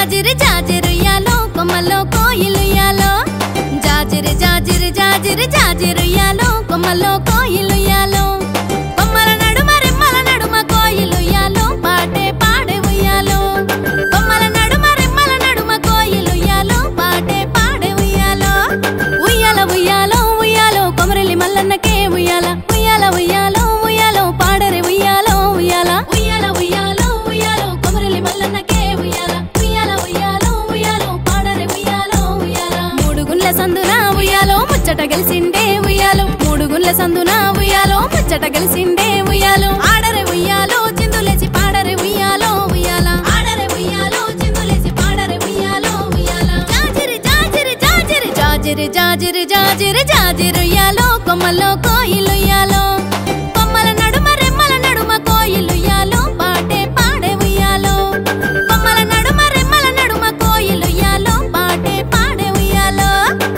జాజిరి జాజిరుయ్యాలో కొమ్మలో కోయిలుయ్యాలో జాజిరి జాజిరి జాజిరి జాజిరుయ్యాలో కొమ్మలో కోయిలుయ్యాలో కొమ్మల నడుమ రెమ్మల నడుమ కోయిలుయ్యాలో పాటే పాడే ఉయ్యాలో కొమ్మల నడుమ రెమ్మల నడుమ కోయిలుయ్యాలో పాటే పాడే ఉయ్యాలో ఉయ్యాల ఉయ్యాలో ఉయ్యాలో కొమరలి మల్లన్నకే ఉయ్యాల ఉయ్యాల ఉయ్యాలో ఉయ్యాలో పాడరే ఉయ్యాలో ఉయ్యాల ఉయ్యాల ఉయ్యాలో ఉయ్యాలో కొమరలి మల్లన్నకే ఉయ్యాల ఉయ్యాల ఉయ్యాలో ఉయ్యాలో పాడరే ఉయ్యాలో ఉయ్యాల మూడు గుండ్ల సందున ఉయ్యాలో ముచ్చట గెలిసిండే ఉయ్యాలో మూడు గుండ్ల సందున ఉయ్యాలో ముచ్చట గెలిసిండే ఉయ్యాలో ఆడరే ఉయ్యాలో చిందులేసి పాడరే ఉయ్యాలో ఉయ్యాల ఆడరే ఉయ్యాలో చిందులేసి పాడరే ఉయ్యాలో ఉయ్యాల జాజిరి జాజిరి జాజిరి జాజిరి జాజిరి జాజిరి జాజిరుయ్యాలో కొమ్మలో కోయిలుయ్యాలో కొమ్మల నడుమ రెమ్మల నడుమ కోయిలుయ్యాలో పాటే పాడే ఉయ్యాలో కొమ్మల నడుమ రెమ్మల నడుమ కోయిలుయ్యాలో పాటే పాడే ఉయ్యాలో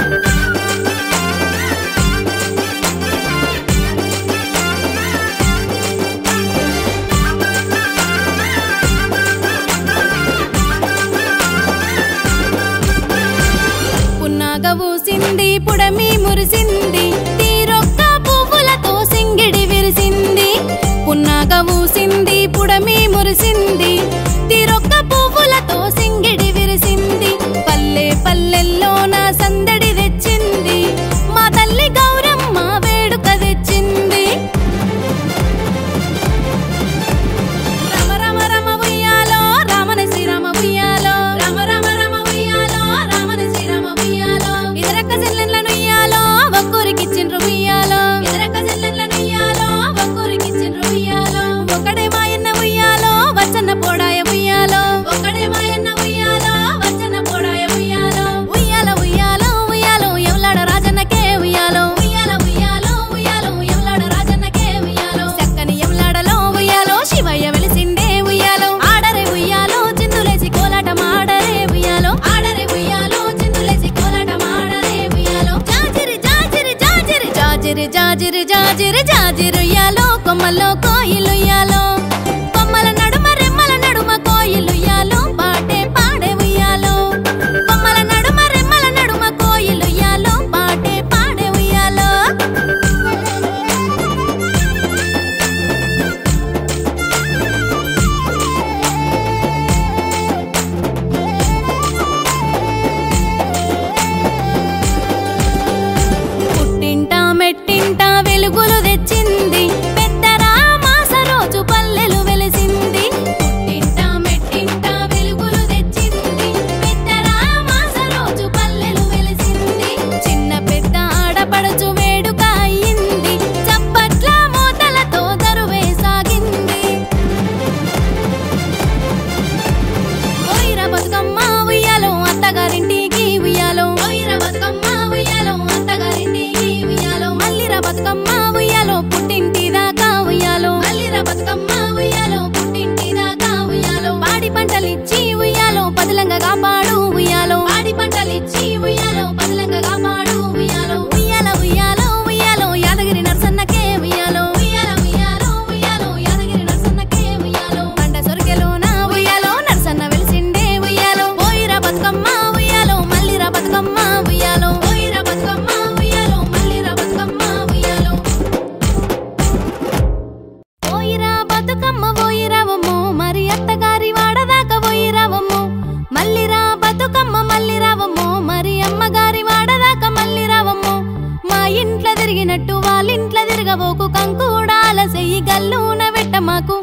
పున్నాగ ఊసింది పుడమి మురిసింది తీరొక్క పువ్వులతో సింగిడి విరిసింది పున్నాగ ఊసింది పుడమి మురిసింది తీరొక్క పువ్వులతో సింగిడి విరిసింది పల్లె పల్లెల్లో నా సందడి తెచ్చింది మా తల్లి గౌరమ్మ వేడుక తెచ్చింది రమ రమ రమ ఉయ్యాలో రామన శ్రీరామ ఉయ్యాలో రమ రమ రమ ఉయ్యాలో రామన శ్రీరామ ఉయ్యాలో ఇదరక్క చెల్లెళ్ళను ఉయ్యాలో ఒక్కూరికిచ్చిండ్రు ఉయ్యాలో ఇదరక్క చెల్లెళ్ళను ఉయ్యాలో ఒక్కూరికిచ్చిండ్రు ఉయ్యాలో ఒకడే మాయన్న ఉయ్యాలో వచ్చన్న పోడాయ ఉయ్యాలో ఒకడే మాయన్న ఉయ్యాలో వచ్చన్న పోడాయ ఉయ్యాలో ఉయ్యాల ఉయ్యాలో ఉయ్యాలో ఎవలాడ రాజన్నకే ఉయ్యాలో ఉయ్యాల ఉయ్యాలో ఉయ్యాలో ఎవలాడ రాజన్నకే ఉయ్యాలో చక్కని ఎవలాడలో ఉయ్యాలో శివయ్య వెలిసిండే ఉయ్యాలో ఆడరే ఉయ్యాలో చిందులేసి కోలాట మాడరే ఉయ్యాలో ఆడరే ఉయ్యాలో చిందులేసి కోలాట మాడరే ఉయ్యాలో జాజిరి జాజిరి జాజిరి జాజిరి జాజిరి జాజిరి జాజిరుయ్యాలో కొమ్మలో కోయిలుయ్యాలో కొమ్మల నడుమ రెమ్మల నడుమ కోయిలుయ్యాలో పాటే పాడే ఉయ్యాలో కొమ్మల నడుమ రెమ్మల నడుమ కోయిలుయ్యాలో పాటే పాడే ఉయ్యాలో పుట్టింట మెట్టింట వెలుగులు తెచ్చింది పెద్దరా మాస రోజు పల్లెలు వెలిసింది పుట్టింట మెట్టింట వెలుగులు తెచ్చింది పెద్దరా మాస రోజు పల్లెలు వెలిసింది చిన్న పెద్ద ఆడపడుచు వేడుక అయ్యింది చప్పట్ల మోతలతో దరువే సాగింది ఓయిరా బతుకమ్మ ఉయ్యాలో అత్తగారింటికి ఉయ్యాలో ఓయిరా బతుకమ్మ ఉయ్యాలో అత్తగారింటికి ఉయ్యాలో మల్లిరా బతుకమ్మ ఉయ్యాలో పుట్టింటి దాకా ఉయ్యాలో మల్లిరా బతుకమ్మ ఉయ్యాలో పుట్టింటి దాకా ఉయ్యాలో పాడి పంటలిచ్చి ఉయ్యాలో పదిలంగా కాపాడు ఉయ్యాలో పాడి పంటలిచ్చి ఉయ్యాలో పదిలంగా కాపాడు ఉయ్యాలో ఉయ్యాల ఉయ్యాలో ఉయ్యాలో యాదగిరి నరసన్నకే ఉయ్యాలో ఉయ్యాల ఉయ్యాలో ఉయ్యాలో యాదగిరి నరసన్నకే ఉయ్యాలో పంట సొరికెలోన ఉయ్యాలో నరసన్న వెలిసిండే ఉయ్యాలో ఓయిరా బతుకమ్మ ఉయ్యాలో మల్లిరా బతుకమ్మ ఉయ్యాలో ఓయిరా బతుకమ్మ ఉయ్యాలో మల్లిరా బతుకమ్మ ఉయ్యాలో ఓయిరా బతుకమ్మ ఓయిరావమ్మో మరి అత్తగారి వాడదాకా ఓయిరావమ్మో మల్లిరా బతుకమ్మ మల్లిరావమ్మో మరి అమ్మగారి వాడదాకా మల్లిరావమ్మో మా ఇంట్లో తిరిగినట్టు వాళ్ళింట్లో తిరగబోకు కంకుడాల సెయ్యి గల్లున పెట్ట మాకు